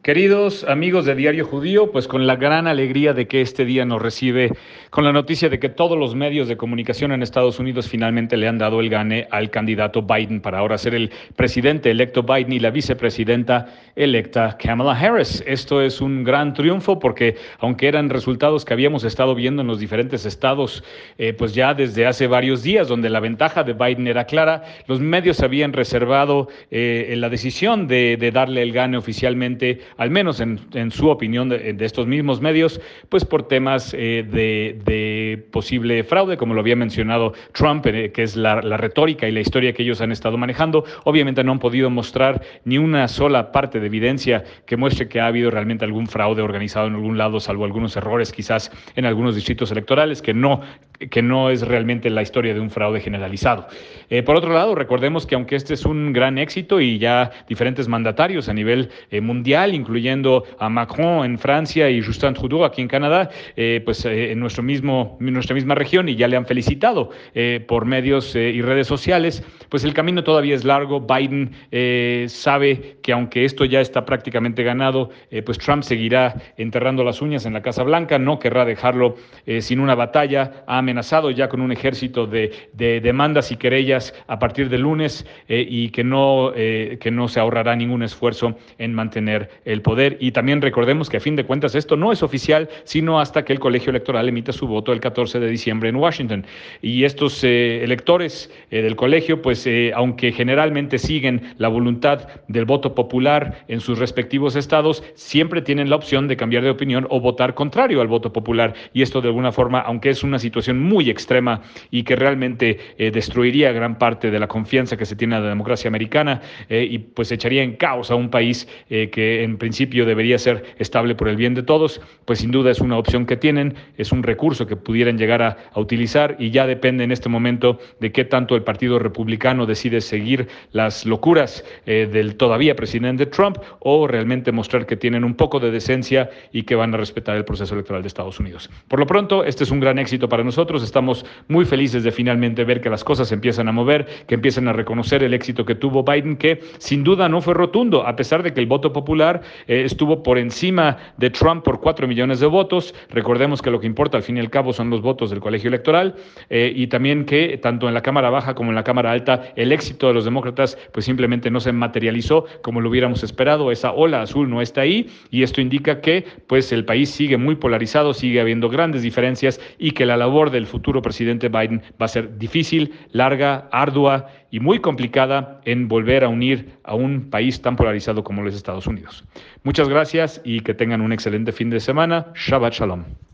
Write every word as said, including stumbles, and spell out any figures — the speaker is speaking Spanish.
Queridos amigos de Diario Judío, pues con la gran alegría de que este día nos recibe con la noticia de que todos los medios de comunicación en Estados Unidos finalmente le han dado el gane al candidato Biden para ahora ser el presidente electo Biden y la vicepresidenta electa Kamala Harris. Esto es un gran triunfo porque aunque eran resultados que habíamos estado viendo en los diferentes estados, eh, pues ya desde hace varios días, donde la ventaja de Biden era clara, los medios habían reservado eh, la decisión de, de darle el gane oficialmente, al menos en, en su opinión de, de estos mismos medios, pues por temas eh, de, de posible fraude, como lo había mencionado Trump, eh, que es la, la retórica y la historia que ellos han estado manejando. Obviamente no han podido mostrar ni una sola parte de evidencia que muestre que ha habido realmente algún fraude organizado en algún lado, salvo algunos errores quizás en algunos distritos electorales, que no, que no es realmente la historia de un fraude generalizado. Eh, por otro lado, recordemos que aunque este es un gran éxito y ya diferentes mandatarios a nivel eh, mundial, incluyendo a Macron en Francia y Justin Trudeau aquí en Canadá, eh, pues eh, en nuestro mismo, en nuestra misma región, y ya le han felicitado eh, por medios eh, y redes sociales, pues el camino todavía es largo. Biden eh, sabe que aunque esto ya está prácticamente ganado, eh, pues Trump seguirá enterrando las uñas en la Casa Blanca, no querrá dejarlo eh, sin una batalla, ha amenazado ya con un ejército de, de demandas y querellas a partir del lunes eh, y que no, eh, que no se ahorrará ningún esfuerzo en mantener el poder. Y también recordemos que a fin de cuentas esto no es oficial, sino hasta que el colegio electoral emita su voto el catorce de diciembre en Washington. Y estos eh, electores eh, del colegio, pues eh, aunque generalmente siguen la voluntad del voto popular en sus respectivos estados, siempre tienen la opción de cambiar de opinión o votar contrario al voto popular. Y esto de alguna forma, aunque es una situación muy extrema y que realmente eh, destruiría gran parte de la confianza que se tiene en la democracia americana eh, y pues echaría en caos a un país eh, que en principio debería ser estable por el bien de todos, pues sin duda es una opción que tienen, es un recurso que pudieran llegar a, a utilizar, y ya depende en este momento de qué tanto el Partido Republicano decide seguir las locuras eh, del todavía presidente Trump o realmente mostrar que tienen un poco de decencia y que van a respetar el proceso electoral de Estados Unidos. Por lo pronto, este es un gran éxito para nosotros. Estamos muy felices de finalmente ver que las cosas se empiezan a mover, que empiezan a reconocer el éxito que tuvo Biden, que sin duda no fue rotundo, a pesar de que el voto popular eh, estuvo por encima de Trump por cuatro millones de votos. Recordemos que lo que importa al fin y al cabo son los votos del colegio electoral eh, y también que tanto en la Cámara Baja como en la Cámara Alta el éxito de los demócratas pues simplemente no se materializó como lo hubiéramos esperado. Esa ola azul no está ahí, y esto indica que pues el país sigue muy polarizado, sigue habiendo grandes diferencias, y que la labor del futuro presidente Biden va a ser difícil, larga, ardua y muy complicada en volver a unir a un país tan polarizado como los Estados Unidos. Muchas gracias y que tengan un excelente fin de semana. Shabbat Shalom.